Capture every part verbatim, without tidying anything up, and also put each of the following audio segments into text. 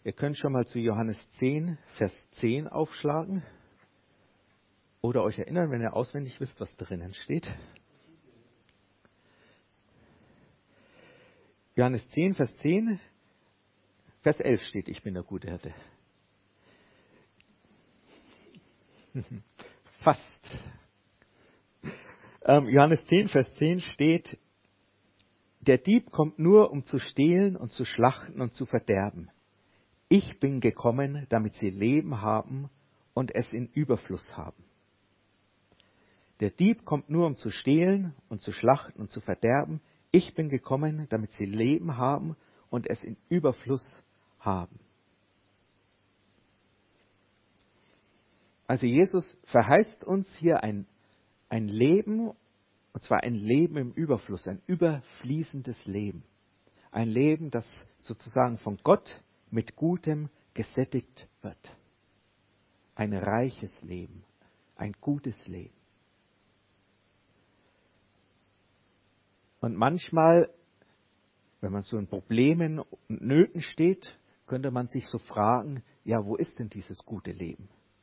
Ihr könnt schon mal zu Johannes zehn, Vers zehn aufschlagen oder euch erinnern, wenn ihr auswendig wisst, was drinnen steht. Johannes zehn, Vers zehn, Vers elf steht, ich bin der gute Hirte. Fast. Ähm, Johannes zehn, Vers zehn steht, der Dieb kommt nur, um zu stehlen und zu schlachten und zu verderben. Ich bin gekommen, damit sie Leben haben und es in Überfluss haben. Der Dieb kommt nur, um zu stehlen und zu schlachten und zu verderben. Ich bin gekommen, damit sie Leben haben und es in Überfluss haben. Also Jesus verheißt uns hier ein, ein Leben, und zwar ein Leben im Überfluss, ein überfließendes Leben. Ein Leben, das sozusagen von Gott mit Gutem gesättigt wird. Ein reiches Leben, ein gutes Leben. Und manchmal, wenn man so in Problemen und Nöten steht, könnte man sich so fragen, ja, wo ist denn dieses gute Leben?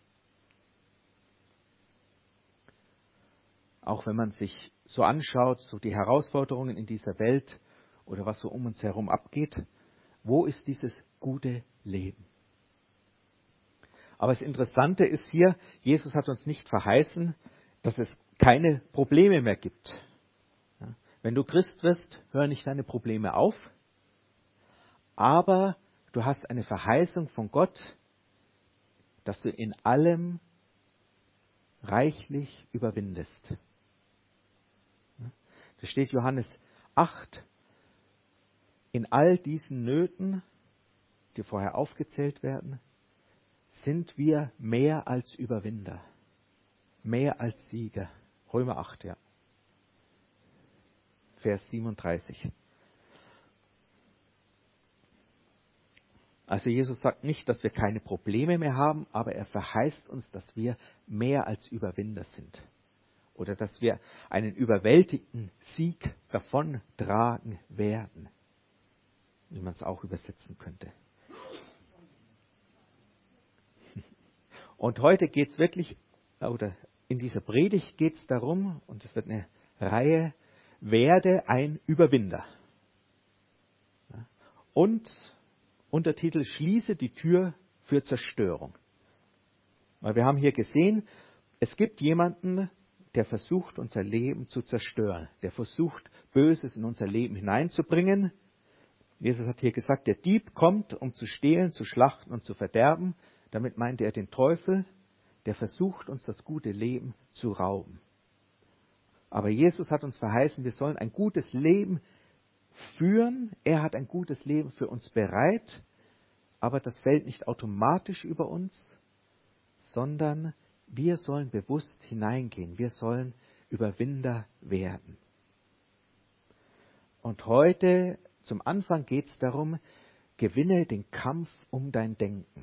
Auch wenn man sich so anschaut, so die Herausforderungen in dieser Welt oder was so um uns herum abgeht, wo ist dieses gute Leben? Aber das Interessante ist hier, Jesus hat uns nicht verheißen, dass es keine Probleme mehr gibt. Wenn du Christ wirst, hören nicht deine Probleme auf, aber du hast eine Verheißung von Gott, dass du in allem reichlich überwindest. Da steht Johannes acht, in all diesen Nöten, die vorher aufgezählt werden, sind wir mehr als Überwinder, mehr als Sieger. Römer acht, ja. Vers siebenunddreißig. Also Jesus sagt nicht, dass wir keine Probleme mehr haben, aber er verheißt uns, dass wir mehr als Überwinder sind. Oder dass wir einen überwältigenden Sieg davontragen werden, wie man es auch übersetzen könnte. Und heute geht es wirklich, oder in dieser Predigt geht es darum, und es wird eine Reihe, werde ein Überwinder. Und Untertitel, schließe die Tür für Zerstörung. Weil wir haben hier gesehen, es gibt jemanden, der versucht, unser Leben zu zerstören. Der versucht, Böses in unser Leben hineinzubringen. Jesus hat hier gesagt, der Dieb kommt, um zu stehlen, zu schlachten und zu verderben. Damit meinte er den Teufel, der versucht, uns das gute Leben zu rauben. Aber Jesus hat uns verheißen, wir sollen ein gutes Leben führen. Er hat ein gutes Leben für uns bereit. Aber das fällt nicht automatisch über uns, sondern wir sollen bewusst hineingehen. Wir sollen Überwinder werden. Und heute, zum Anfang, geht es darum, gewinne den Kampf um dein Denken.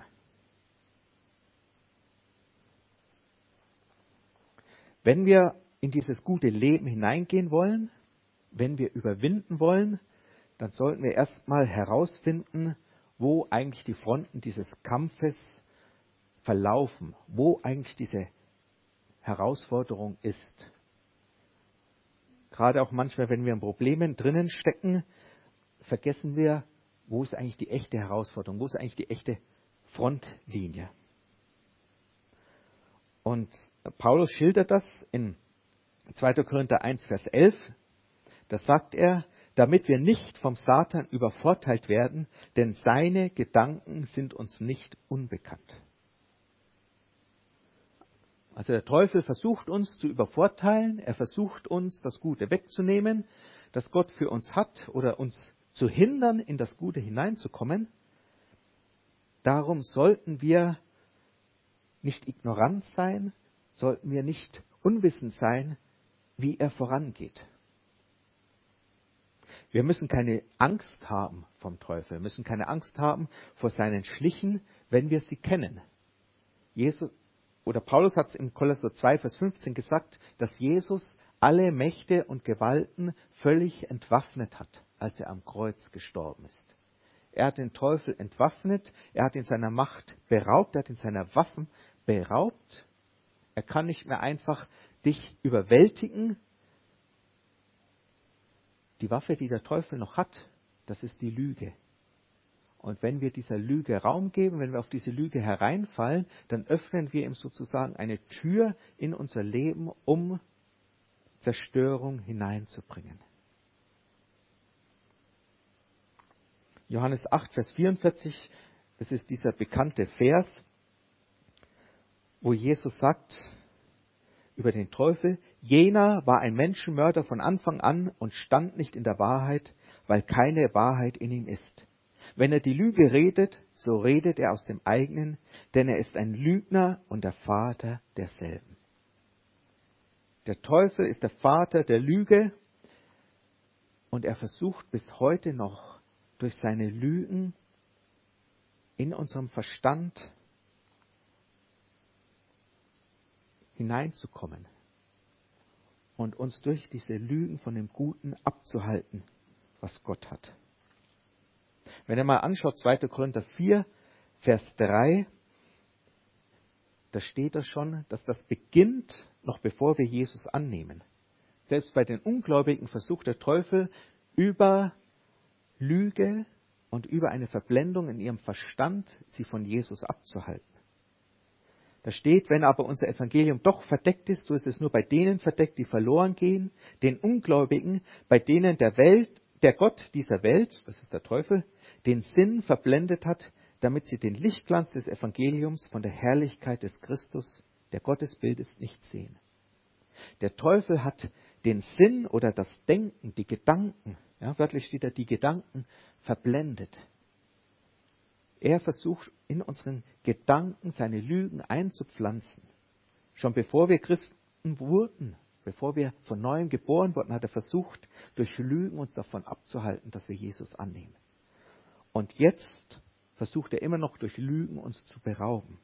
Wenn wir in dieses gute Leben hineingehen wollen, wenn wir überwinden wollen, dann sollten wir erstmal herausfinden, wo eigentlich die Fronten dieses Kampfes verlaufen, wo eigentlich diese Herausforderung ist. Gerade auch manchmal, wenn wir in Problemen drinnen stecken, vergessen wir, wo ist eigentlich die echte Herausforderung, wo ist eigentlich die echte Frontlinie. Und Paulus schildert das in zweiter Korinther eins, Vers elf. Da sagt er, damit wir nicht vom Satan übervorteilt werden, denn seine Gedanken sind uns nicht unbekannt. Also der Teufel versucht uns zu übervorteilen, er versucht uns das Gute wegzunehmen, das Gott für uns hat, oder uns zu hindern, in das Gute hineinzukommen. Darum sollten wir nicht ignorant sein, sollten wir nicht unwissend sein, wie er vorangeht. Wir müssen keine Angst haben vom Teufel, wir müssen keine Angst haben vor seinen Schlichen, wenn wir sie kennen. Jesus oder Paulus hat es in Kolosser zwei, Vers fünfzehn gesagt, dass Jesus alle Mächte und Gewalten völlig entwaffnet hat, als er am Kreuz gestorben ist. Er hat den Teufel entwaffnet, er hat ihn seiner Macht beraubt, er hat ihn seiner Waffen beraubt. Er kann nicht mehr einfach dich überwältigen. Die Waffe, die der Teufel noch hat, das ist die Lüge. Und wenn wir dieser Lüge Raum geben, wenn wir auf diese Lüge hereinfallen, dann öffnen wir ihm sozusagen eine Tür in unser Leben, um Zerstörung hineinzubringen. Johannes acht, Vers vierundvierzig, das ist dieser bekannte Vers, wo Jesus sagt über den Teufel, jener war ein Menschenmörder von Anfang an und stand nicht in der Wahrheit, weil keine Wahrheit in ihm ist. Wenn er die Lüge redet, so redet er aus dem eigenen, denn er ist ein Lügner und der Vater derselben. Der Teufel ist der Vater der Lüge und er versucht bis heute noch durch seine Lügen in unserem Verstand hineinzukommen und uns durch diese Lügen von dem Guten abzuhalten, was Gott hat. Wenn ihr mal anschaut, zweiter Korinther vier, Vers drei, da steht da schon, dass das beginnt, noch bevor wir Jesus annehmen. Selbst bei den Ungläubigen versucht der Teufel über Lüge und über eine Verblendung in ihrem Verstand, sie von Jesus abzuhalten. Da steht, wenn aber unser Evangelium doch verdeckt ist, so ist es nur bei denen verdeckt, die verloren gehen, den Ungläubigen, bei denen der Welt, der Gott dieser Welt, das ist der Teufel, den Sinn verblendet hat, damit sie den Lichtglanz des Evangeliums von der Herrlichkeit des Christus, der Gottesbild ist, nicht sehen. Der Teufel hat den Sinn oder das Denken, die Gedanken, ja, wörtlich steht da, die Gedanken verblendet. Er versucht in unseren Gedanken seine Lügen einzupflanzen. Schon bevor wir Christen wurden, bevor wir von neuem geboren wurden, hat er versucht, durch Lügen uns davon abzuhalten, dass wir Jesus annehmen. Und jetzt versucht er immer noch durch Lügen uns zu berauben.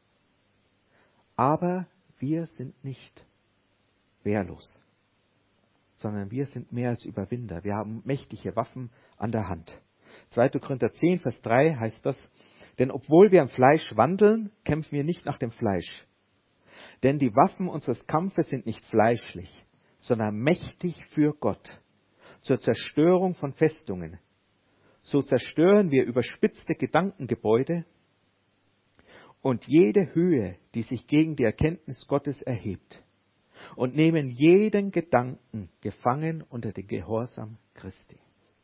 Aber wir sind nicht wehrlos, sondern wir sind mehr als Überwinder. Wir haben mächtige Waffen an der Hand. zweiter Korinther zehn, Vers drei heißt das, denn obwohl wir im Fleisch wandeln, kämpfen wir nicht nach dem Fleisch. Denn die Waffen unseres Kampfes sind nicht fleischlich, sondern mächtig für Gott, zur Zerstörung von Festungen. So zerstören wir überspitzte Gedankengebäude und jede Höhe, die sich gegen die Erkenntnis Gottes erhebt, und nehmen jeden Gedanken gefangen unter den Gehorsam Christi.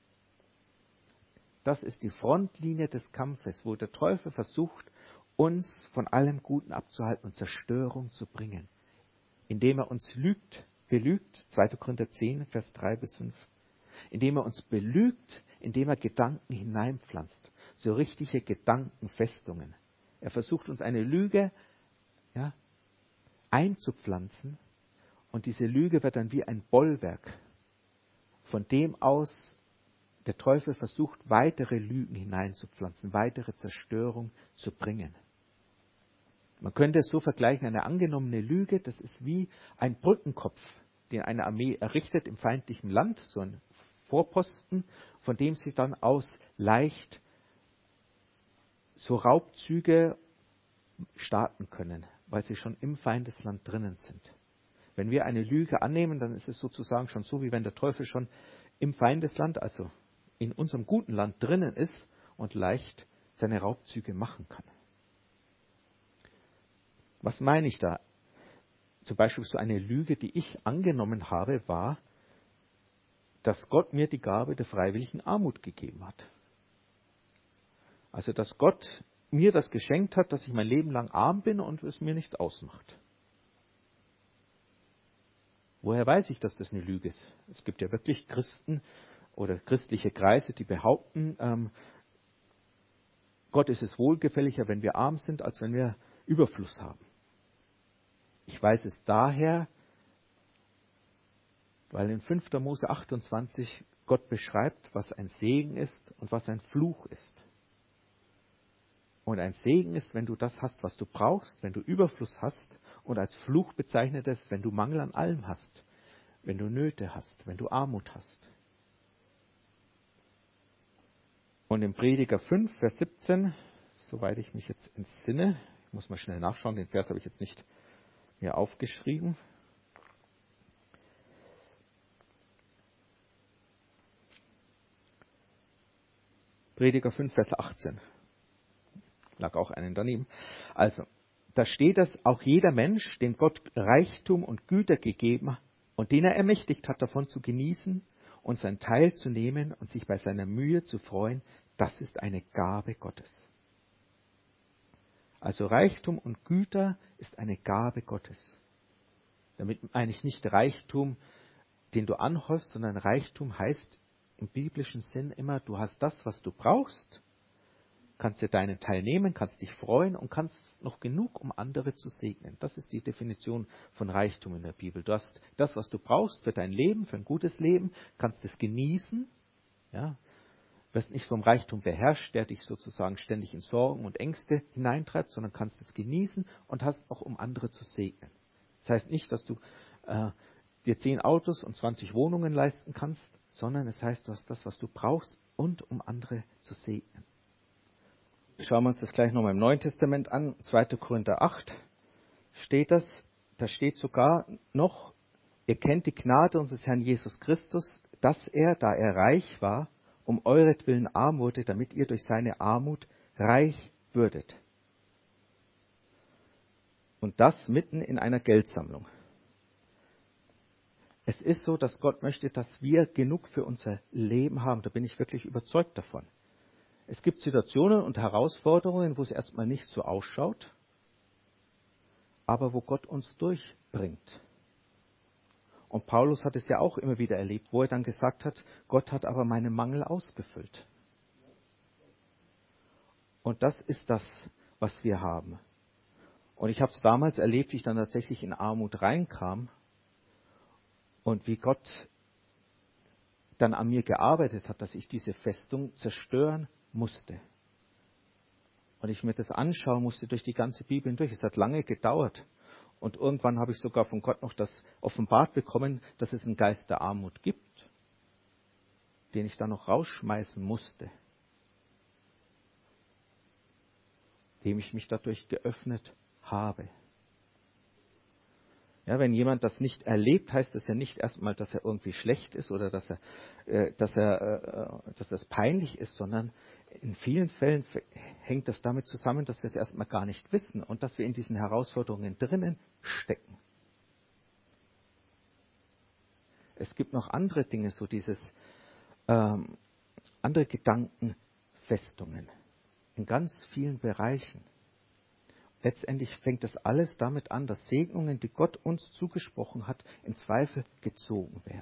Das ist die Frontlinie des Kampfes, wo der Teufel versucht, uns von allem Guten abzuhalten und Zerstörung zu bringen, indem er uns lügt, belügt, zweiter Korinther zehn, Vers drei bis fünf, indem er uns belügt, indem er Gedanken hineinpflanzt, so richtige Gedankenfestungen. Er versucht uns eine Lüge ja, einzupflanzen und diese Lüge wird dann wie ein Bollwerk, von dem aus der Teufel versucht, weitere Lügen hineinzupflanzen, weitere Zerstörung zu bringen. Man könnte es so vergleichen, eine angenommene Lüge, das ist wie ein Brückenkopf, den eine Armee errichtet im feindlichen Land, so ein Vorposten, von dem sie dann aus leicht so Raubzüge starten können, weil sie schon im Feindesland drinnen sind. Wenn wir eine Lüge annehmen, dann ist es sozusagen schon so, wie wenn der Teufel schon im Feindesland, also in unserem guten Land drinnen ist und leicht seine Raubzüge machen kann. Was meine ich da? Zum Beispiel so eine Lüge, die ich angenommen habe, war, dass Gott mir die Gabe der freiwilligen Armut gegeben hat. Also, dass Gott mir das geschenkt hat, dass ich mein Leben lang arm bin und es mir nichts ausmacht. Woher weiß ich, dass das eine Lüge ist? Es gibt ja wirklich Christen oder christliche Kreise, die behaupten, ähm, Gott ist es wohlgefälliger, wenn wir arm sind, als wenn wir Überfluss haben. Ich weiß es daher, weil in fünfter Mose achtundzwanzig Gott beschreibt, was ein Segen ist und was ein Fluch ist. Und ein Segen ist, wenn du das hast, was du brauchst, wenn du Überfluss hast, und als Fluch bezeichnet es, wenn du Mangel an allem hast, wenn du Nöte hast, wenn du Armut hast. Und im Prediger fünf, Vers siebzehn, soweit ich mich jetzt entsinne, ich muss mal schnell nachschauen, den Vers habe ich jetzt nicht mir aufgeschrieben. Prediger fünf, Vers achtzehn. Lag auch einen daneben. Also, da steht, dass auch jeder Mensch, dem Gott Reichtum und Güter gegeben hat und den er ermächtigt hat, davon zu genießen und seinen Teil zu nehmen und sich bei seiner Mühe zu freuen, das ist eine Gabe Gottes. Also Reichtum und Güter ist eine Gabe Gottes. Damit meine ich nicht Reichtum, den du anhäufst, sondern Reichtum heißt im biblischen Sinn immer, du hast das, was du brauchst, kannst dir deinen Teil nehmen, kannst dich freuen und kannst noch genug, um andere zu segnen. Das ist die Definition von Reichtum in der Bibel. Du hast das, was du brauchst für dein Leben, für ein gutes Leben, kannst es genießen, ja, wirst nicht vom Reichtum beherrscht, der dich sozusagen ständig in Sorgen und Ängste hineintreibt, sondern kannst es genießen und hast auch, um andere zu segnen. Das heißt nicht, dass du äh, dir zehn Autos und zwanzig Wohnungen leisten kannst, sondern es heißt, du hast das, was du brauchst und um andere zu segnen. Schauen wir uns das gleich nochmal im Neuen Testament an. zweiter Korinther acht steht das. Da steht sogar noch, ihr kennt die Gnade unseres Herrn Jesus Christus, dass er, da er reich war, um euretwillen arm wurde, damit ihr durch seine Armut reich würdet. Und das mitten in einer Geldsammlung. Es ist so, dass Gott möchte, dass wir genug für unser Leben haben. Da bin ich wirklich überzeugt davon. Es gibt Situationen und Herausforderungen, wo es erstmal nicht so ausschaut, aber wo Gott uns durchbringt. Und Paulus hat es ja auch immer wieder erlebt, wo er dann gesagt hat, Gott hat aber meinen Mangel ausgefüllt. Und das ist das, was wir haben. Und ich habe es damals erlebt, wie ich dann tatsächlich in Armut reinkam und wie Gott dann an mir gearbeitet hat, dass ich diese Festung zerstören musste. Und ich mir das anschauen musste durch die ganze Bibel hindurch. Es hat lange gedauert. Und irgendwann habe ich sogar von Gott noch das offenbart bekommen, dass es einen Geist der Armut gibt, den ich dann noch rausschmeißen musste, dem ich mich dadurch geöffnet habe. Ja, wenn jemand das nicht erlebt, heißt das ja nicht erstmal, dass er irgendwie schlecht ist oder dass er, äh, dass er, äh, dass das peinlich ist, sondern in vielen Fällen hängt das damit zusammen, dass wir es erstmal gar nicht wissen und dass wir in diesen Herausforderungen drinnen stecken. Es gibt noch andere Dinge, so dieses ähm, andere Gedankenfestungen in ganz vielen Bereichen. Letztendlich fängt das alles damit an, dass Segnungen, die Gott uns zugesprochen hat, in Zweifel gezogen werden.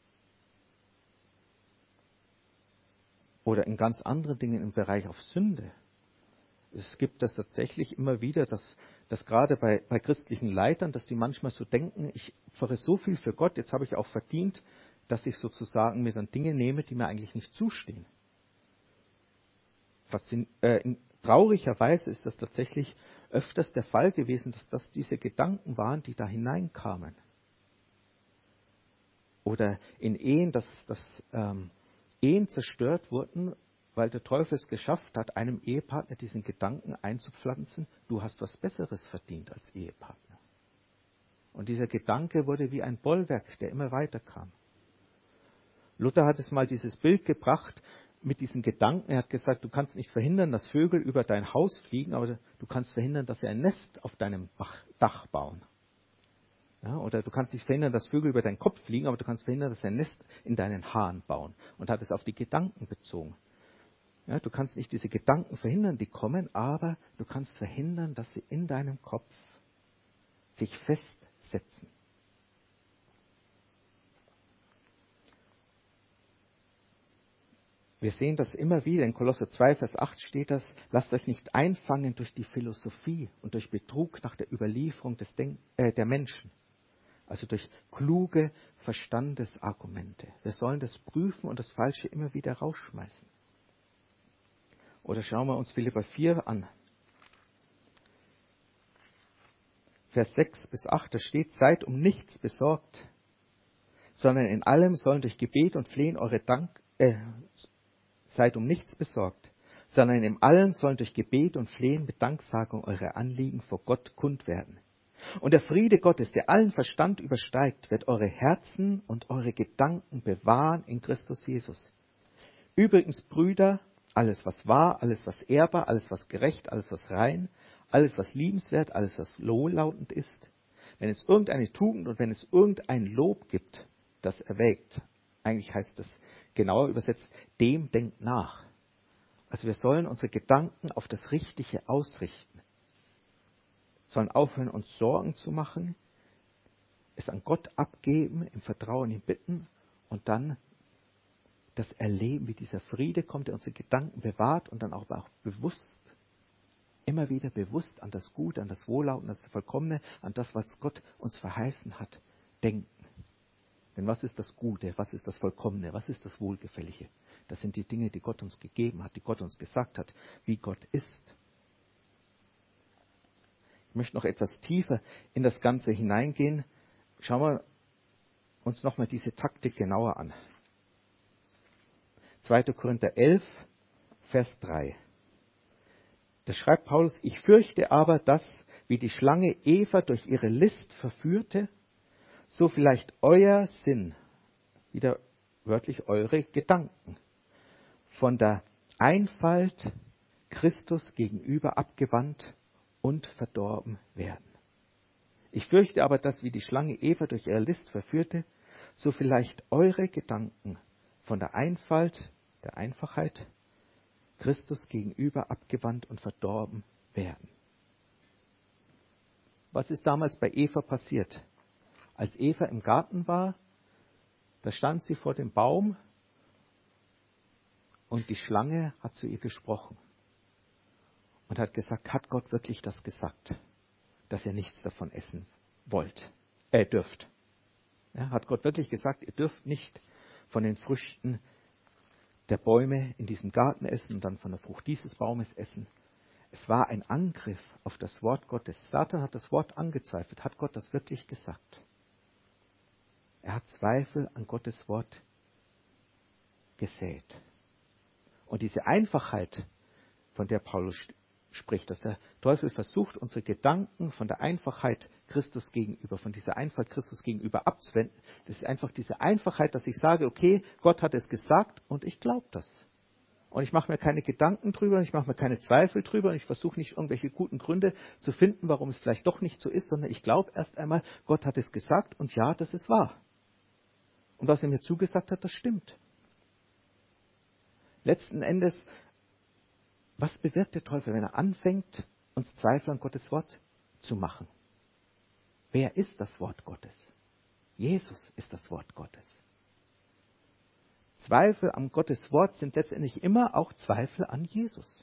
Oder in ganz anderen Dingen im Bereich auf Sünde. Es gibt das tatsächlich immer wieder, dass, dass gerade bei, bei christlichen Leitern, dass die manchmal so denken, ich opfere so viel für Gott, jetzt habe ich auch verdient, dass ich sozusagen mir dann Dinge nehme, die mir eigentlich nicht zustehen. Faszin- äh, in, traurigerweise ist das tatsächlich öfters der Fall gewesen, dass das diese Gedanken waren, die da hineinkamen. Oder in Ehen, dass, dass ähm, Ehen zerstört wurden, weil der Teufel es geschafft hat, einem Ehepartner diesen Gedanken einzupflanzen, du hast was Besseres verdient als Ehepartner. Und dieser Gedanke wurde wie ein Bollwerk, der immer weiter kam. Luther hat es mal dieses Bild gebracht mit diesen Gedanken. Er hat gesagt, du kannst nicht verhindern, dass Vögel über dein Haus fliegen, aber du kannst verhindern, dass sie ein Nest auf deinem Dach bauen. Ja, oder du kannst nicht verhindern, dass Vögel über deinen Kopf fliegen, aber du kannst verhindern, dass sie ein Nest in deinen Haaren bauen. Und hat es auf die Gedanken bezogen. Ja, du kannst nicht diese Gedanken verhindern, die kommen, aber du kannst verhindern, dass sie in deinem Kopf sich festsetzen. Wir sehen das immer wieder, in Kolosser zwei, Vers acht steht das, lasst euch nicht einfangen durch die Philosophie und durch Betrug nach der Überlieferung des Denk- äh, der Menschen. Also durch kluge Verstandesargumente. Wir sollen das prüfen und das Falsche immer wieder rausschmeißen. Oder schauen wir uns Philipper vier an. Vers sechs bis acht, da steht, seid um nichts besorgt, sondern in allem sollen durch Gebet und Flehen eure Dank, äh, seid um nichts besorgt, sondern in allen sollen durch Gebet und Flehen mit Danksagung eure Anliegen vor Gott kund werden. Und der Friede Gottes, der allen Verstand übersteigt, wird eure Herzen und eure Gedanken bewahren in Christus Jesus. Übrigens, Brüder, alles was wahr, alles was ehrbar, alles was gerecht, alles was rein, alles was liebenswert, alles was wohllautend ist, wenn es irgendeine Tugend und wenn es irgendein Lob gibt, das erwägt. Eigentlich heißt das genauer übersetzt, dem denkt nach. Also wir sollen unsere Gedanken auf das Richtige ausrichten. Sollen aufhören, uns Sorgen zu machen, es an Gott abgeben, im Vertrauen ihm bitten und dann das erleben, wie dieser Friede kommt, der unsere Gedanken bewahrt und dann auch, auch bewusst, immer wieder bewusst an das Gute, an das Wohllauten, an das Vollkommene, an das, was Gott uns verheißen hat, denken. Denn was ist das Gute, was ist das Vollkommene, was ist das Wohlgefällige? Das sind die Dinge, die Gott uns gegeben hat, die Gott uns gesagt hat, wie Gott ist. Ich möchte noch etwas tiefer in das Ganze hineingehen. Schauen wir uns nochmal diese Taktik genauer an. zweiter Korinther elf, Vers drei. Da schreibt Paulus, ich fürchte aber, dass, wie die Schlange Eva durch ihre List verführte, so vielleicht euer Sinn, wieder wörtlich eure Gedanken, von der Einfalt Christus gegenüber abgewandt und verdorben werden. Ich fürchte aber, dass, wie die Schlange Eva durch ihre List verführte, so vielleicht eure Gedanken von der Einfalt, der Einfachheit, Christus gegenüber abgewandt und verdorben werden. Was ist damals bei Eva passiert? Als Eva im Garten war, da stand sie vor dem Baum und die Schlange hat zu ihr gesprochen und hat gesagt, hat Gott wirklich das gesagt, dass ihr nichts davon essen wollt, äh, dürft? Ja, hat Gott wirklich gesagt, ihr dürft nicht von den Früchten der Bäume in diesem Garten essen und dann von der Frucht dieses Baumes essen? Es war ein Angriff auf das Wort Gottes. Satan hat das Wort angezweifelt. Hat Gott das wirklich gesagt? Er hat Zweifel an Gottes Wort gesät. Und diese Einfachheit, von der Paulus spricht, dass der Teufel versucht, unsere Gedanken von der Einfachheit Christus gegenüber, von dieser Einfalt Christus gegenüber abzuwenden, das ist einfach diese Einfachheit, dass ich sage, okay, Gott hat es gesagt und ich glaube das. Und ich mache mir keine Gedanken drüber, ich mache mir keine Zweifel drüber und ich versuche nicht irgendwelche guten Gründe zu finden, warum es vielleicht doch nicht so ist, sondern ich glaube erst einmal, Gott hat es gesagt und ja, das ist wahr. Und was er mir zugesagt hat, das stimmt. Letzten Endes, was bewirkt der Teufel, wenn er anfängt, uns Zweifel an Gottes Wort zu machen? Wer ist das Wort Gottes? Jesus ist das Wort Gottes. Zweifel an Gottes Wort sind letztendlich immer auch Zweifel an Jesus.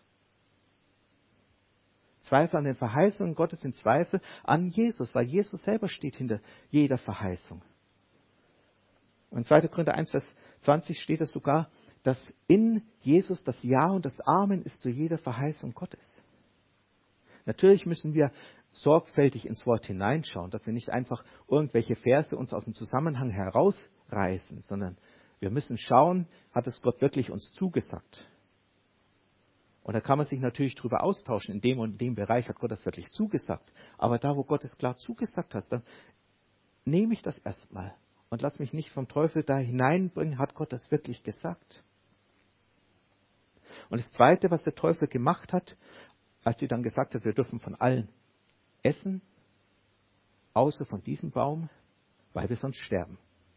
Zweifel an den Verheißungen Gottes sind Zweifel an Jesus, weil Jesus selber steht hinter jeder Verheißung. Und in zweiter Korinther eins, Vers zwanzig steht es sogar, dass in Jesus das Ja und das Amen ist zu jeder Verheißung Gottes. Natürlich müssen wir sorgfältig ins Wort hineinschauen, dass wir nicht einfach irgendwelche Verse uns aus dem Zusammenhang herausreißen, sondern wir müssen schauen, hat es Gott wirklich uns zugesagt? Und da kann man sich natürlich darüber austauschen, in dem und dem Bereich hat Gott das wirklich zugesagt. Aber da, wo Gott es klar zugesagt hat, dann nehme ich das erstmal und lass mich nicht vom Teufel da hineinbringen, hat Gott das wirklich gesagt? Und das Zweite, was der Teufel gemacht hat, als sie dann gesagt hat, wir dürfen von allen essen, außer von diesem Baum, weil wir sonst sterben.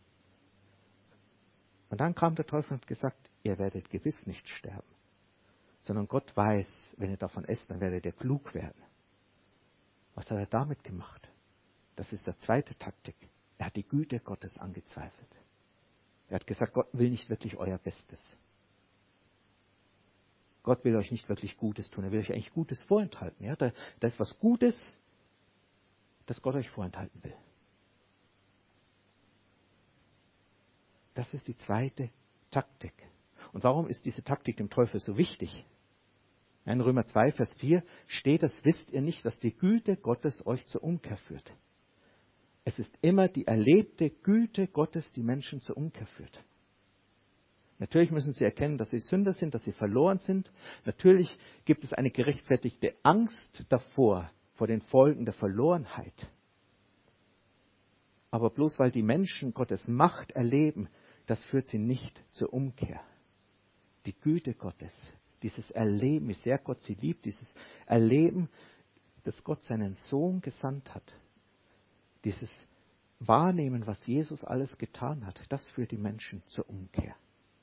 Und dann kam der Teufel und hat gesagt, ihr werdet gewiss nicht sterben, sondern Gott weiß, wenn ihr davon esst, dann werdet ihr klug werden. Was hat er damit gemacht? Das ist der zweite Taktik. Er hat die Güte Gottes angezweifelt. Er hat gesagt, Gott will nicht wirklich euer Bestes. Gott will euch nicht wirklich Gutes tun. Er will euch eigentlich Gutes vorenthalten. Ja? Da, da ist was Gutes, das Gott euch vorenthalten will. Das ist die zweite Taktik. Und warum ist diese Taktik dem Teufel so wichtig? In Römer zwei, Vers vier steht, das wisst ihr nicht, dass die Güte Gottes euch zur Umkehr führt. Es ist immer die erlebte Güte Gottes, die Menschen zur Umkehr führt. Natürlich müssen sie erkennen, dass sie Sünder sind, dass sie verloren sind. Natürlich gibt es eine gerechtfertigte Angst davor, vor den Folgen der Verlorenheit. Aber bloß weil die Menschen Gottes Macht erleben, das führt sie nicht zur Umkehr. Die Güte Gottes, dieses Erleben, wie sehr Gott sie liebt, dieses Erleben, dass Gott seinen Sohn gesandt hat, dieses Wahrnehmen, was Jesus alles getan hat, das führt die Menschen zur Umkehr.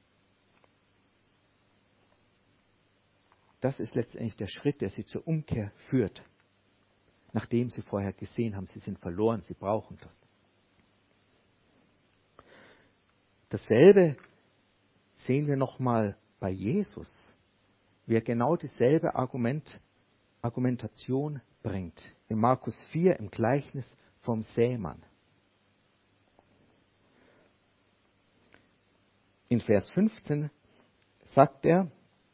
Das ist letztendlich der Schritt, der sie zur Umkehr führt, nachdem sie vorher gesehen haben, sie sind verloren, sie brauchen das. Dasselbe sehen wir nochmal bei Jesus, wie er genau dieselbe Argument, Argumentation bringt. In Markus vier im Gleichnis vom Sämann. In Vers fünfzehn sagt er,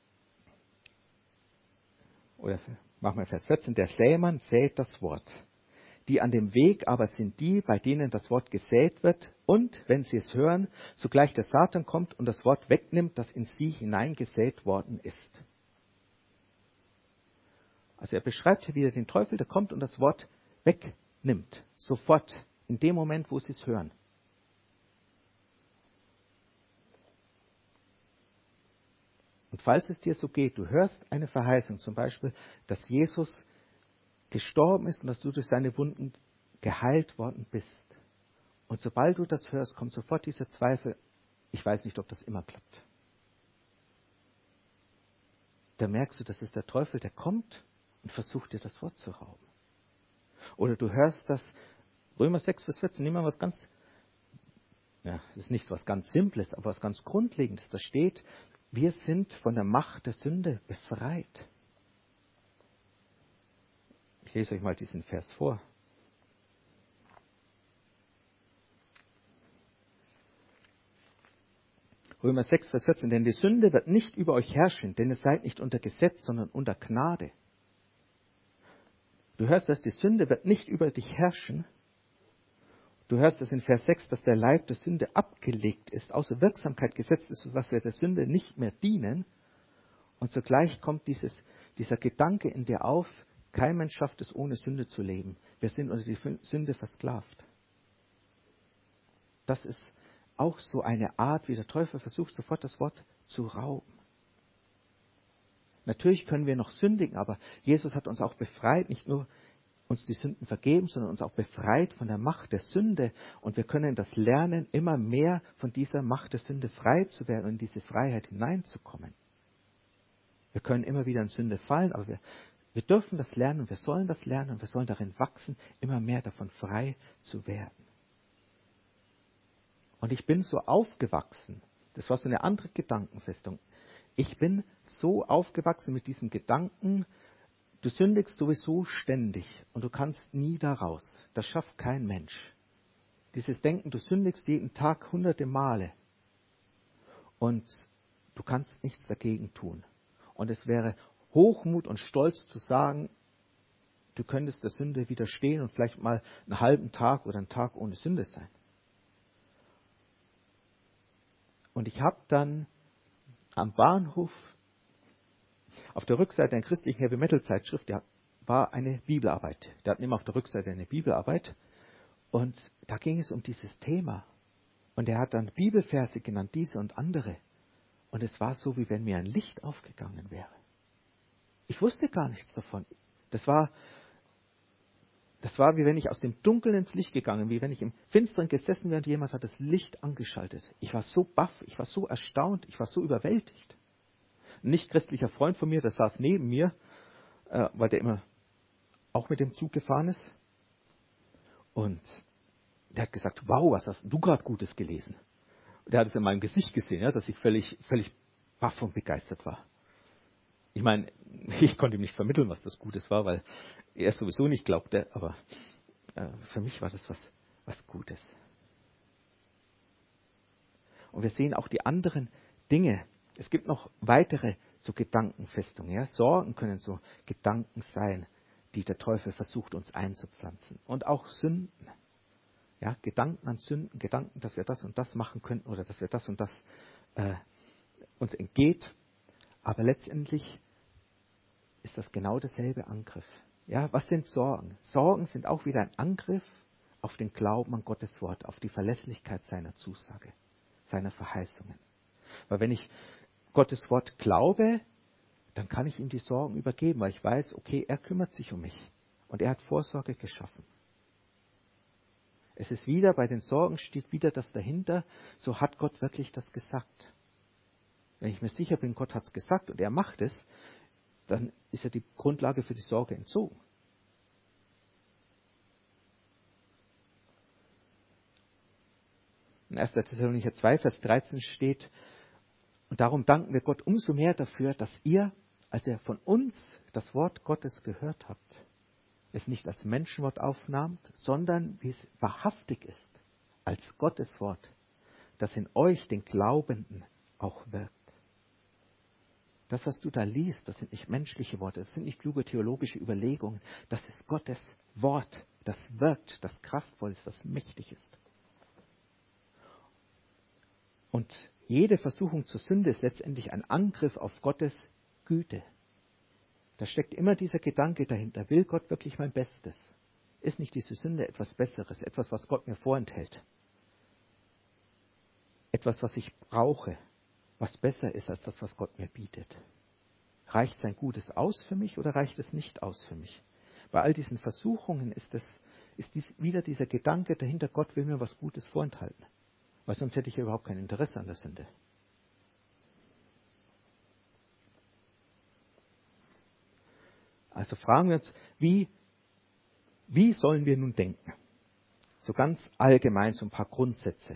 oder machen wir Vers vierzehn, der Sämann sät das Wort. Die an dem Weg aber sind die, bei denen das Wort gesät wird, und, wenn sie es hören, sogleich der Satan kommt und das Wort wegnimmt, das in sie hineingesät worden ist. Also er beschreibt hier wieder den Teufel, der kommt und das Wort wegnimmt, sofort, in dem Moment, wo sie es hören. Und falls es dir so geht, du hörst eine Verheißung, zum Beispiel, dass Jesus gestorben ist und dass du durch seine Wunden geheilt worden bist. Und sobald du das hörst, kommt sofort dieser Zweifel, ich weiß nicht, ob das immer klappt. Da merkst du, das ist der Teufel, der kommt und versucht dir das Wort zu rauben. Oder du hörst das, Römer sechs, Vers vierzehn, nehmen wir was ganz, ja, das ist nicht was ganz Simples, aber was ganz Grundlegendes. Da steht, wir sind von der Macht der Sünde befreit. Ich lese euch mal diesen Vers vor. Römer sechs, Vers vierzehn, denn die Sünde wird nicht über euch herrschen, denn ihr seid nicht unter Gesetz, sondern unter Gnade. Du hörst, dass die Sünde wird nicht über dich herrschen. Du hörst das in Vers sechs, dass der Leib der Sünde abgelegt ist, außer Wirksamkeit gesetzt ist, sodass wir der Sünde nicht mehr dienen. Und zugleich kommt dieses, dieser Gedanke in dir auf, kein Mensch schafft es, ohne Sünde zu leben. Wir sind unter die Sünde versklavt. Das ist auch so eine Art, wie der Teufel versucht, sofort das Wort zu rauben. Natürlich können wir noch sündigen, aber Jesus hat uns auch befreit, nicht nur uns die Sünden vergeben, sondern uns auch befreit von der Macht der Sünde. Und wir können das lernen, immer mehr von dieser Macht der Sünde frei zu werden und in diese Freiheit hineinzukommen. Wir können immer wieder in Sünde fallen, aber wir, wir dürfen das lernen und wir sollen das lernen und wir sollen darin wachsen, immer mehr davon frei zu werden. Und ich bin so aufgewachsen, das war so eine andere Gedankenfestung, ich bin so aufgewachsen mit diesem Gedanken, du sündigst sowieso ständig und du kannst nie da raus. Das schafft kein Mensch. Dieses Denken, du sündigst jeden Tag hunderte Male und du kannst nichts dagegen tun. Und es wäre Hochmut und Stolz zu sagen, du könntest der Sünde widerstehen und vielleicht mal einen halben Tag oder einen Tag ohne Sünde sein. Und ich habe dann am Bahnhof auf der Rückseite einer christlichen Heavy-Metal-Zeitschrift, da war eine Bibelarbeit. Da hatten immer auf der Rückseite eine Bibelarbeit. Und da ging es um dieses Thema. Und er hat dann Bibelverse genannt, diese und andere. Und es war so, wie wenn mir ein Licht aufgegangen wäre. Ich wusste gar nichts davon. Das war, das war, wie wenn ich aus dem Dunkeln ins Licht gegangen, wie wenn ich im Finsteren gesessen wäre und jemand hat das Licht angeschaltet. Ich war so baff, ich war so erstaunt, ich war so überwältigt. Ein nicht-christlicher Freund von mir, der saß neben mir, äh, weil der immer auch mit dem Zug gefahren ist. Und der hat gesagt, wow, was hast du gerade Gutes gelesen? Und der hat es in meinem Gesicht gesehen, ja, dass ich völlig, völlig baff und begeistert war. Ich meine, ich konnte ihm nicht vermitteln, was das Gutes war, weil er sowieso nicht glaubte, aber äh, für mich war das was, was Gutes. Und wir sehen auch die anderen Dinge. Es gibt noch weitere so Gedankenfestungen. Ja? Sorgen können so Gedanken sein, die der Teufel versucht, uns einzupflanzen. Und auch Sünden. Ja? Gedanken an Sünden, Gedanken, dass wir das und das machen könnten oder dass wir das und das äh, uns entgeht, aber letztendlich ist das genau derselbe Angriff. Ja, was sind Sorgen? Sorgen sind auch wieder ein Angriff auf den Glauben an Gottes Wort, auf die Verlässlichkeit seiner Zusage, seiner Verheißungen. Weil wenn ich Gottes Wort glaube, dann kann ich ihm die Sorgen übergeben, weil ich weiß, okay, er kümmert sich um mich und er hat Vorsorge geschaffen. Es ist wieder, bei den Sorgen steht wieder das dahinter, so hat Gott wirklich das gesagt. Wenn ich mir sicher bin, Gott hat es gesagt und er macht es, dann ist ja die Grundlage für die Sorge entzogen. In erster Thessalonicher zwei, Vers dreizehn steht, und darum danken wir Gott umso mehr dafür, dass ihr, als ihr von uns das Wort Gottes gehört habt, es nicht als Menschenwort aufnahmt, sondern wie es wahrhaftig ist, als Gottes Wort, das in euch, den Glaubenden, auch wirkt. Das, was du da liest, das sind nicht menschliche Worte, das sind nicht kluge theologische Überlegungen, das ist Gottes Wort, das wirkt, das kraftvoll ist, das mächtig ist. Und jede Versuchung zur Sünde ist letztendlich ein Angriff auf Gottes Güte. Da steckt immer dieser Gedanke dahinter, will Gott wirklich mein Bestes? Ist nicht diese Sünde etwas Besseres, etwas, was Gott mir vorenthält? Etwas, was ich brauche, was besser ist als das, was Gott mir bietet? Reicht sein Gutes aus für mich oder reicht es nicht aus für mich? Bei all diesen Versuchungen ist, es, ist dies, wieder dieser Gedanke dahinter, Gott will mir was Gutes vorenthalten. Weil sonst hätte ich ja überhaupt kein Interesse an der Sünde. Also fragen wir uns, wie, wie sollen wir nun denken? So ganz allgemein so ein paar Grundsätze.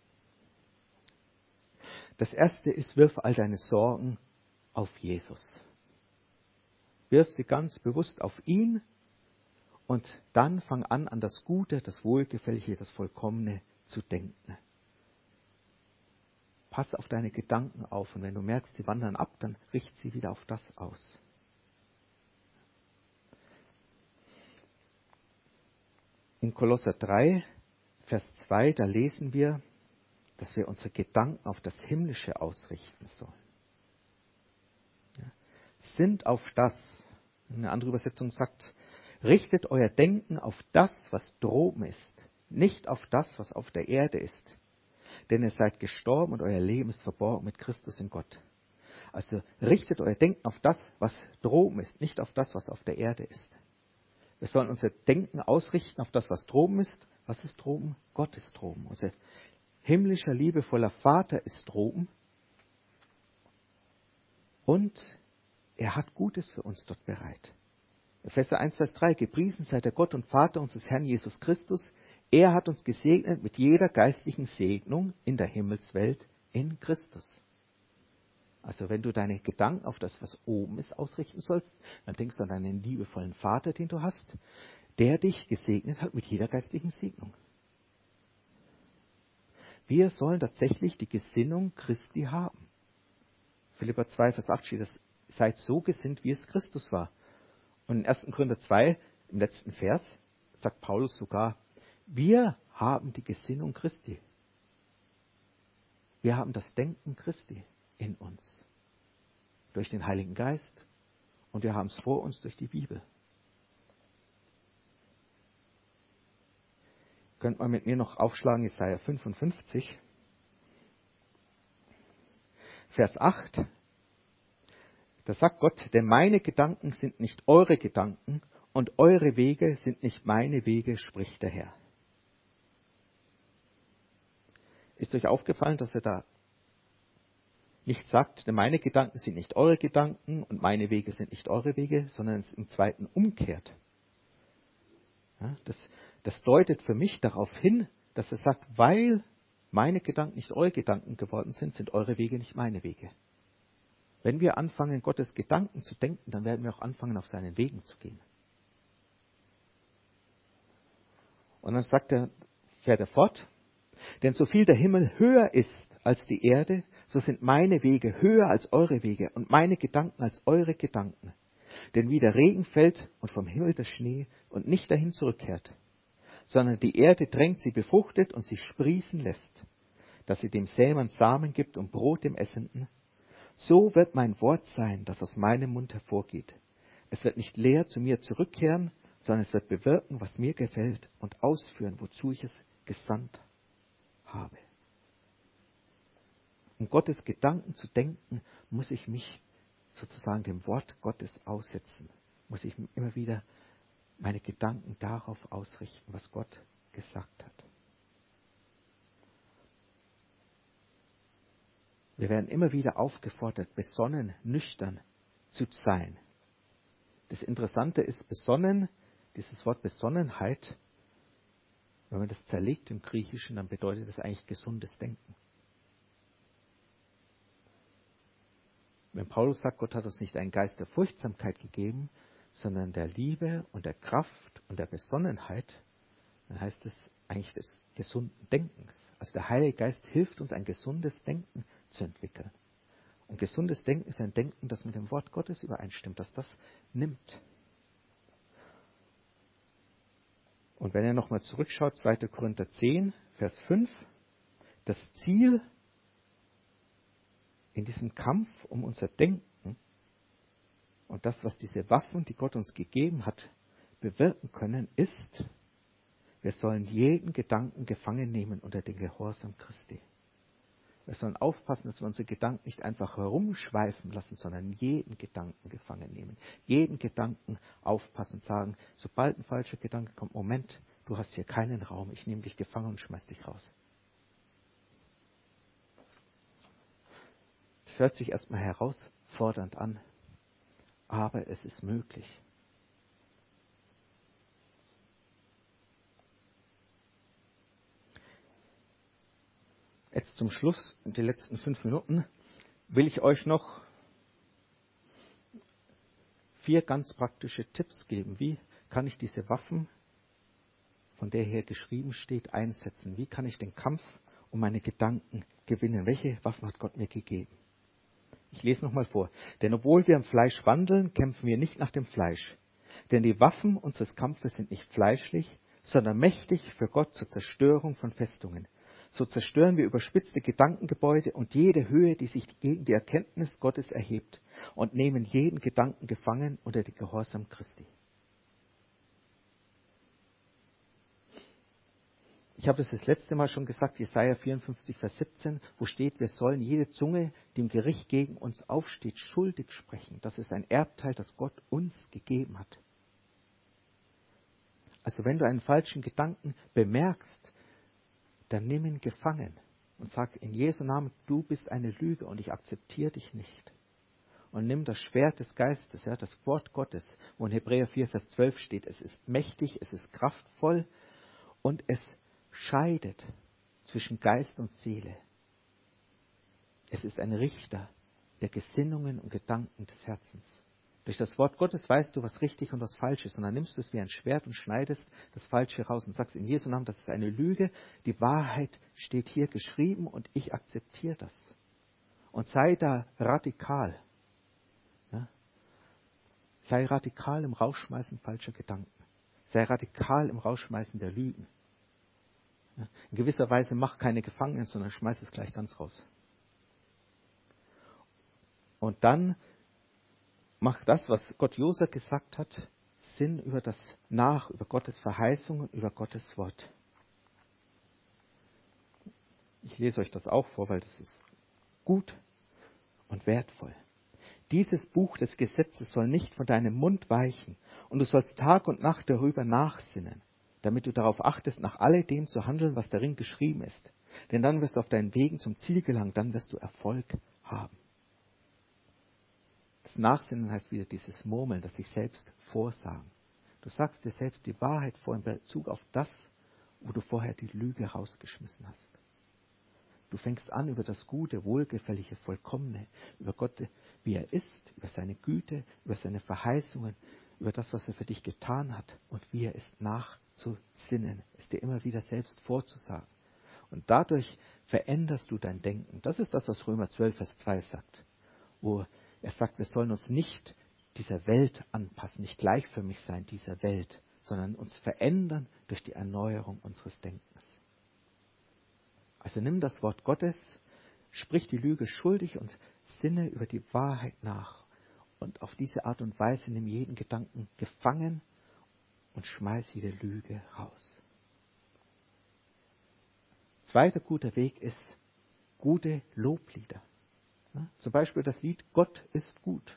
Das erste ist, wirf all deine Sorgen auf Jesus. Wirf sie ganz bewusst auf ihn und dann fang an, an das Gute, das Wohlgefällige, das Vollkommene zu denken. Pass auf deine Gedanken auf und wenn du merkst, sie wandern ab, dann richte sie wieder auf das aus. In Kolosser drei, Vers zwei, da lesen wir, dass wir unsere Gedanken auf das Himmlische ausrichten sollen. Ja. Sind auf das, eine andere Übersetzung sagt, richtet euer Denken auf das, was droben ist, nicht auf das, was auf der Erde ist. Denn ihr seid gestorben und euer Leben ist verborgen mit Christus in Gott. Also richtet euer Denken auf das, was droben ist, nicht auf das, was auf der Erde ist. Wir sollen unser Denken ausrichten auf das, was droben ist. Was ist droben? Gott ist droben. Unser himmlischer, liebevoller Vater ist droben. Und er hat Gutes für uns dort bereit. Epheser eins, Vers drei. Gepriesen sei der Gott und Vater unseres Herrn Jesus Christus. Er hat uns gesegnet mit jeder geistlichen Segnung in der Himmelswelt in Christus. Also wenn du deine Gedanken auf das, was oben ist, ausrichten sollst, dann denkst du an deinen liebevollen Vater, den du hast, der dich gesegnet hat mit jeder geistlichen Segnung. Wir sollen tatsächlich die Gesinnung Christi haben. Philipper zwei, Vers acht steht, dass seid so gesinnt, wie es Christus war. Und in ersten Korinther zwei, im letzten Vers, sagt Paulus sogar, wir haben die Gesinnung Christi. Wir haben das Denken Christi in uns. Durch den Heiligen Geist. Und wir haben es vor uns durch die Bibel. Könnt man mit mir noch aufschlagen, Jesaja fünfundfünfzig. Vers acht. Da sagt Gott, denn meine Gedanken sind nicht eure Gedanken und eure Wege sind nicht meine Wege, spricht der Herr. Ist euch aufgefallen, dass er da nicht sagt, denn meine Gedanken sind nicht eure Gedanken und meine Wege sind nicht eure Wege, sondern es im Zweiten umkehrt. Ja, das, das deutet für mich darauf hin, dass er sagt, weil meine Gedanken nicht eure Gedanken geworden sind, sind eure Wege nicht meine Wege. Wenn wir anfangen, Gottes Gedanken zu denken, dann werden wir auch anfangen, auf seinen Wegen zu gehen. Und dann sagt er, fährt er fort, denn so viel der Himmel höher ist als die Erde, so sind meine Wege höher als eure Wege und meine Gedanken als eure Gedanken. Denn wie der Regen fällt und vom Himmel der Schnee und nicht dahin zurückkehrt, sondern die Erde drängt, sie befruchtet und sie sprießen lässt, dass sie dem Sämann Samen gibt und Brot dem Essenden, So wird mein Wort sein, das aus meinem Mund hervorgeht. Es wird nicht leer zu mir zurückkehren, sondern es wird bewirken, was mir gefällt und ausführen, wozu ich es gesandt habe. Um Gottes Gedanken zu denken, muss ich mich sozusagen dem Wort Gottes aussetzen. Muss ich immer wieder meine Gedanken darauf ausrichten, was Gott gesagt hat. Wir werden immer wieder aufgefordert, besonnen, nüchtern zu sein. Das Interessante ist, besonnen, dieses Wort Besonnenheit, wenn man das zerlegt im Griechischen, dann bedeutet das eigentlich gesundes Denken. Wenn Paulus sagt, Gott hat uns nicht einen Geist der Furchtsamkeit gegeben, sondern der Liebe und der Kraft und der Besonnenheit, dann heißt es eigentlich des gesunden Denkens. Also der Heilige Geist hilft uns, ein gesundes Denken zu entwickeln. Und gesundes Denken ist ein Denken, das mit dem Wort Gottes übereinstimmt, das das nimmt. Und wenn ihr nochmal zurückschaut, zweiter Korinther zehn, Vers fünf, das Ziel in diesem Kampf um unser Denken und das, was diese Waffen, die Gott uns gegeben hat, bewirken können, ist, wir sollen jeden Gedanken gefangen nehmen unter den Gehorsam Christi. Wir sollen aufpassen, dass wir unsere Gedanken nicht einfach herumschweifen lassen, sondern jeden Gedanken gefangen nehmen. Jeden Gedanken aufpassen und sagen, sobald ein falscher Gedanke kommt, Moment, du hast hier keinen Raum, ich nehme dich gefangen und schmeiß dich raus. Es hört sich erstmal herausfordernd an, aber es ist möglich. Jetzt zum Schluss, in den letzten fünf Minuten, will ich euch noch vier ganz praktische Tipps geben. Wie kann ich diese Waffen, von der hier geschrieben steht, einsetzen? Wie kann ich den Kampf um meine Gedanken gewinnen? Welche Waffen hat Gott mir gegeben? Ich lese nochmal vor. Denn obwohl wir im Fleisch wandeln, kämpfen wir nicht nach dem Fleisch. Denn die Waffen unseres Kampfes sind nicht fleischlich, sondern mächtig für Gott zur Zerstörung von Festungen. So zerstören wir überspitzte Gedankengebäude und jede Höhe, die sich gegen die Erkenntnis Gottes erhebt, und nehmen jeden Gedanken gefangen unter den Gehorsam Christi. Ich habe das das letzte Mal schon gesagt, Jesaja vierundfünfzig, Vers siebzehn, wo steht, wir sollen jede Zunge, die im Gericht gegen uns aufsteht, schuldig sprechen. Das ist ein Erbteil, das Gott uns gegeben hat. Also wenn du einen falschen Gedanken bemerkst, dann nimm ihn gefangen und sag in Jesu Namen, du bist eine Lüge und ich akzeptiere dich nicht. Und nimm das Schwert des Geistes, ja, das Wort Gottes, wo in Hebräer vier, Vers zwölf steht, es ist mächtig, es ist kraftvoll und es scheidet zwischen Geist und Seele. Es ist ein Richter der Gesinnungen und Gedanken des Herzens. Durch das Wort Gottes weißt du, was richtig und was falsch ist. Und dann nimmst du es wie ein Schwert und schneidest das Falsche raus und sagst in Jesu Namen, das ist eine Lüge. Die Wahrheit steht hier geschrieben und ich akzeptiere das. Und sei da radikal. Ja? Sei radikal im Rausschmeißen falscher Gedanken. Sei radikal im Rausschmeißen der Lügen. Ja? In gewisser Weise mach keine Gefangenen, sondern schmeiß es gleich ganz raus. Und dann mach das, was Gott Josa gesagt hat, Sinn über das nach, über Gottes Verheißungen, über Gottes Wort. Ich lese euch das auch vor, weil das ist gut und wertvoll. Dieses Buch des Gesetzes soll nicht von deinem Mund weichen, und du sollst Tag und Nacht darüber nachsinnen, damit du darauf achtest, nach alledem zu handeln, was darin geschrieben ist. Denn dann wirst du auf deinen Wegen zum Ziel gelangen, dann wirst du Erfolg haben. Das Nachsinnen heißt wieder dieses Murmeln, das sich selbst vorsagen. Du sagst dir selbst die Wahrheit vor in Bezug auf das, wo du vorher die Lüge rausgeschmissen hast. Du fängst an, über das Gute, Wohlgefällige, Vollkommene, über Gott, wie er ist, über seine Güte, über seine Verheißungen, über das, was er für dich getan hat und wie er ist, nachzusinnen, es dir immer wieder selbst vorzusagen. Und dadurch veränderst du dein Denken. Das ist das, was Römer zwölf, Vers zwei sagt, wo er sagt, wir sollen uns nicht dieser Welt anpassen, nicht gleichförmig sein dieser Welt, sondern uns verändern durch die Erneuerung unseres Denkens. Also nimm das Wort Gottes, sprich die Lüge schuldig und sinne über die Wahrheit nach und auf diese Art und Weise nimm jeden Gedanken gefangen und schmeiß jede Lüge raus. Zweiter guter Weg ist gute Loblieder. Ja, zum Beispiel das Lied Gott ist gut.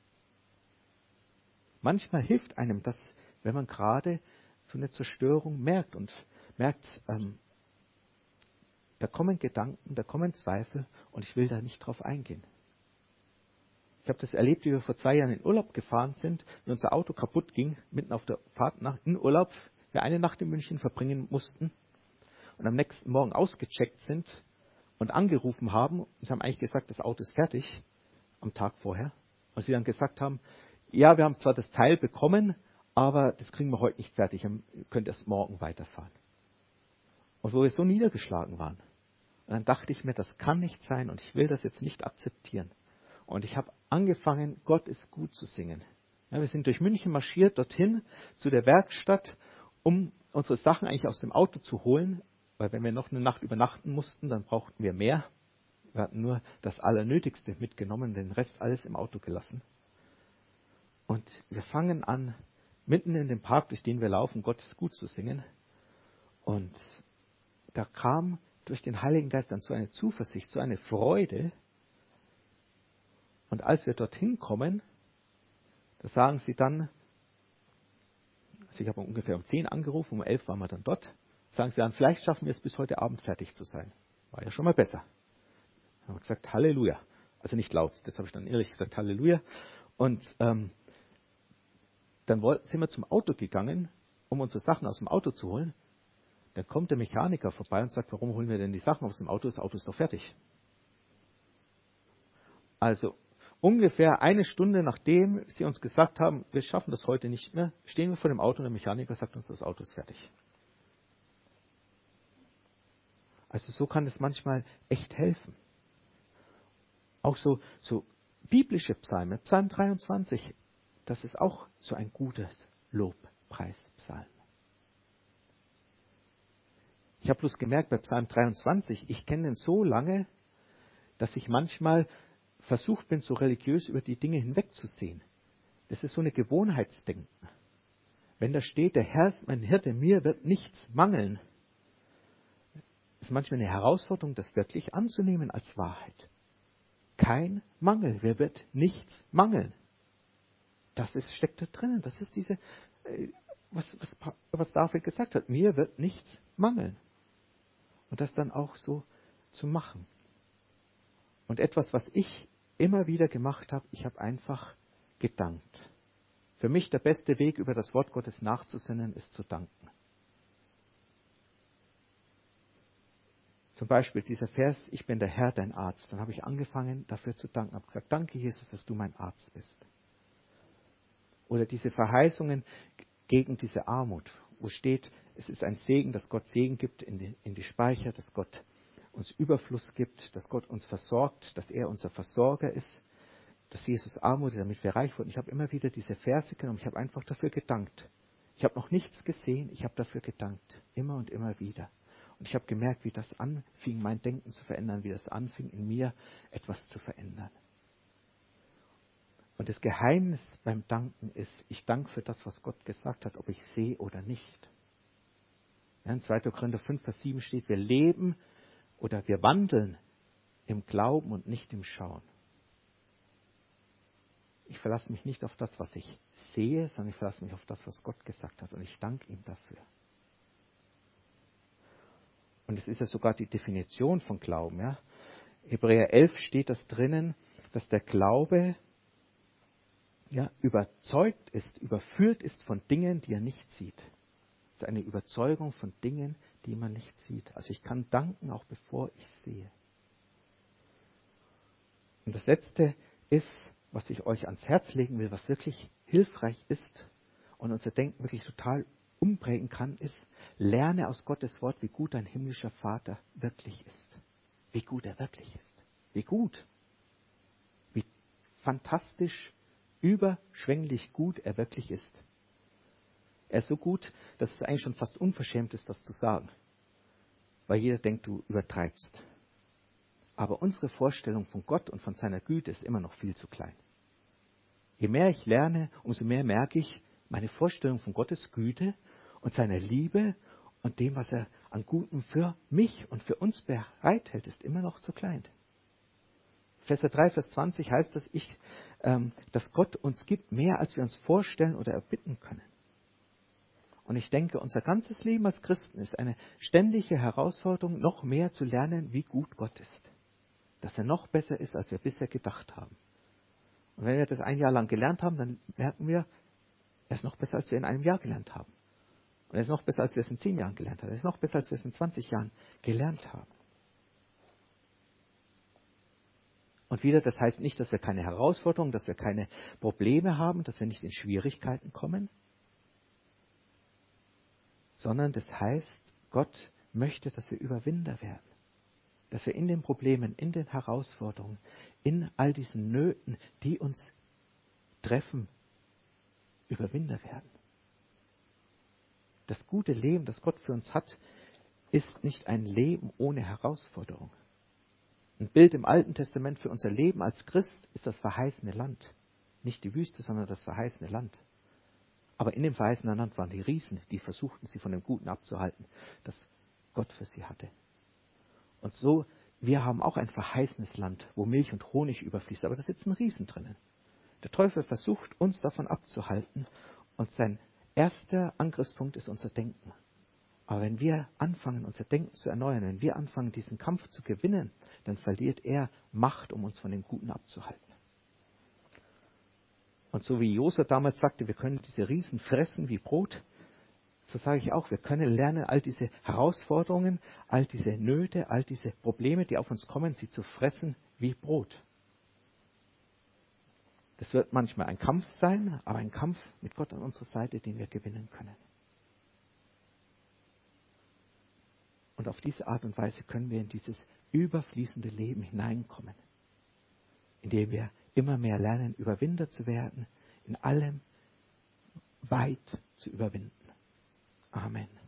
Manchmal hilft einem das, wenn man gerade so eine Zerstörung merkt und merkt, ähm, da kommen Gedanken, da kommen Zweifel und ich will da nicht drauf eingehen. Ich habe das erlebt, wie wir vor zwei Jahren in Urlaub gefahren sind, wie unser Auto kaputt ging, mitten auf der Fahrt nach in Urlaub, wir eine Nacht in München verbringen mussten und am nächsten Morgen ausgecheckt sind und angerufen haben. Und sie haben eigentlich gesagt, das Auto ist fertig, am Tag vorher. Und sie dann gesagt haben, ja, wir haben zwar das Teil bekommen, aber das kriegen wir heute nicht fertig, ihr könnt erst morgen weiterfahren. Und wo wir so niedergeschlagen waren. Und dann dachte ich mir, das kann nicht sein und ich will das jetzt nicht akzeptieren. Und ich habe angefangen, Gott ist gut zu singen. Ja, wir sind durch München marschiert, dorthin zu der Werkstatt, um unsere Sachen eigentlich aus dem Auto zu holen, weil wenn wir noch eine Nacht übernachten mussten, dann brauchten wir mehr. Wir hatten nur das Allernötigste mitgenommen, den Rest alles im Auto gelassen. Und wir fangen an, mitten in dem Park, durch den wir laufen, Gott ist gut zu singen. Und da kam durch den Heiligen Geist dann so eine Zuversicht, so eine Freude. Und als wir dorthin kommen, da sagen sie dann, also ich habe ungefähr um zehn angerufen, um elf waren wir dann dort, sagen sie dann, vielleicht schaffen wir es bis heute Abend fertig zu sein. War ja schon mal besser. Dann haben wir gesagt, Halleluja. Also nicht laut, das habe ich dann ehrlich gesagt, Halleluja. Und ähm, dann sind wir zum Auto gegangen, um unsere Sachen aus dem Auto zu holen. Dann kommt der Mechaniker vorbei und sagt, warum holen wir denn die Sachen aus dem Auto? Das Auto ist doch fertig. Also ungefähr eine Stunde nachdem sie uns gesagt haben, wir schaffen das heute nicht mehr, stehen wir vor dem Auto und der Mechaniker sagt uns, das Auto ist fertig. Also so kann es manchmal echt helfen. Auch so, so biblische Psalme, Psalm dreiundzwanzig, das ist auch so ein gutes Lobpreispsalm. Ich habe bloß gemerkt, bei Psalm dreiundzwanzig, ich kenne den so lange, dass ich manchmal versucht bin, so religiös über die Dinge hinwegzusehen. Das ist so eine Gewohnheitsdenken. Wenn da steht, der Herr ist mein Hirte, mir wird nichts mangeln, ist manchmal eine Herausforderung, das wirklich anzunehmen als Wahrheit. Kein Mangel, mir wird nichts mangeln. Das ist, steckt da drinnen, das ist diese, was, was, was David gesagt hat, mir wird nichts mangeln. Und das dann auch so zu machen. Und etwas, was ich immer wieder gemacht habe, ich habe einfach gedankt. Für mich der beste Weg, über das Wort Gottes nachzusinnen, ist zu danken. Zum Beispiel dieser Vers, ich bin der Herr, dein Arzt. Dann habe ich angefangen, dafür zu danken. Habe gesagt, danke Jesus, dass du mein Arzt bist. Oder diese Verheißungen gegen diese Armut, wo steht, es ist ein Segen, dass Gott Segen gibt in die, in die Speicher, dass Gott uns Überfluss gibt, dass Gott uns versorgt, dass er unser Versorger ist, dass Jesus Armut, damit wir reich wurden. Ich habe immer wieder diese Verse genommen, ich habe einfach dafür gedankt. Ich habe noch nichts gesehen, ich habe dafür gedankt, immer und immer wieder. Und ich habe gemerkt, wie das anfing, mein Denken zu verändern, wie das anfing, in mir etwas zu verändern. Und das Geheimnis beim Danken ist, ich danke für das, was Gott gesagt hat, ob ich sehe oder nicht. Ja, in zweiter Korinther fünf, Vers sieben steht, wir leben oder wir wandeln im Glauben und nicht im Schauen. Ich verlasse mich nicht auf das, was ich sehe, sondern ich verlasse mich auf das, was Gott gesagt hat. Und ich danke ihm dafür. Und es ist ja sogar die Definition von Glauben. Ja? Hebräer elf steht das drinnen, dass der Glaube ja, überzeugt ist, überführt ist von Dingen, die er nicht sieht. Es ist eine Überzeugung von Dingen, die man nicht sieht. Also ich kann danken, auch bevor ich sehe. Und das Letzte ist, was ich euch ans Herz legen will, was wirklich hilfreich ist und unser Denken wirklich total umprägen kann, ist, lerne aus Gottes Wort, wie gut dein himmlischer Vater wirklich ist. Wie gut er wirklich ist. Wie gut. Wie fantastisch, überschwänglich gut er wirklich ist. Er ist so gut, dass es eigentlich schon fast unverschämt ist, das zu sagen. Weil jeder denkt, du übertreibst. Aber unsere Vorstellung von Gott und von seiner Güte ist immer noch viel zu klein. Je mehr ich lerne, umso mehr merke ich, meine Vorstellung von Gottes Güte und seiner Liebe und dem, was er an Gutem für mich und für uns bereithält, ist immer noch zu klein. Epheser drei, Vers zwanzig heißt, dass, ich, ähm, dass Gott uns gibt mehr, als wir uns vorstellen oder erbitten können. Und ich denke, unser ganzes Leben als Christen ist eine ständige Herausforderung, noch mehr zu lernen, wie gut Gott ist. Dass er noch besser ist, als wir bisher gedacht haben. Und wenn wir das ein Jahr lang gelernt haben, dann merken wir, er ist noch besser, als wir in einem Jahr gelernt haben. Und er ist noch besser, als wir es in zehn Jahren gelernt haben. Er ist noch besser, als wir es in zwanzig Jahren gelernt haben. Und wieder, das heißt nicht, dass wir keine Herausforderungen, dass wir keine Probleme haben, dass wir nicht in Schwierigkeiten kommen, sondern das heißt, Gott möchte, dass wir Überwinder werden. Dass wir in den Problemen, in den Herausforderungen, in all diesen Nöten, die uns treffen, Überwinder werden. Das gute Leben, das Gott für uns hat, ist nicht ein Leben ohne Herausforderung. Ein Bild im Alten Testament für unser Leben als Christ ist das verheißene Land. Nicht die Wüste, sondern das verheißene Land. Aber in dem verheißenen Land waren die Riesen, die versuchten, sie von dem Guten abzuhalten, das Gott für sie hatte. Und so, wir haben auch ein verheißenes Land, wo Milch und Honig überfließt, aber da sitzen Riesen drinnen. Der Teufel versucht, uns davon abzuhalten und sein erster Angriffspunkt ist unser Denken. Aber wenn wir anfangen, unser Denken zu erneuern, wenn wir anfangen, diesen Kampf zu gewinnen, dann verliert er Macht, um uns von dem Guten abzuhalten. Und so wie Josua damals sagte, wir können diese Riesen fressen wie Brot, so sage ich auch, wir können lernen, all diese Herausforderungen, all diese Nöte, all diese Probleme, die auf uns kommen, sie zu fressen wie Brot. Das wird manchmal ein Kampf sein, aber ein Kampf mit Gott an unserer Seite, den wir gewinnen können. Und auf diese Art und Weise können wir in dieses überfließende Leben hineinkommen, indem wir immer mehr lernen, Überwinder zu werden, in allem weit zu überwinden. Amen.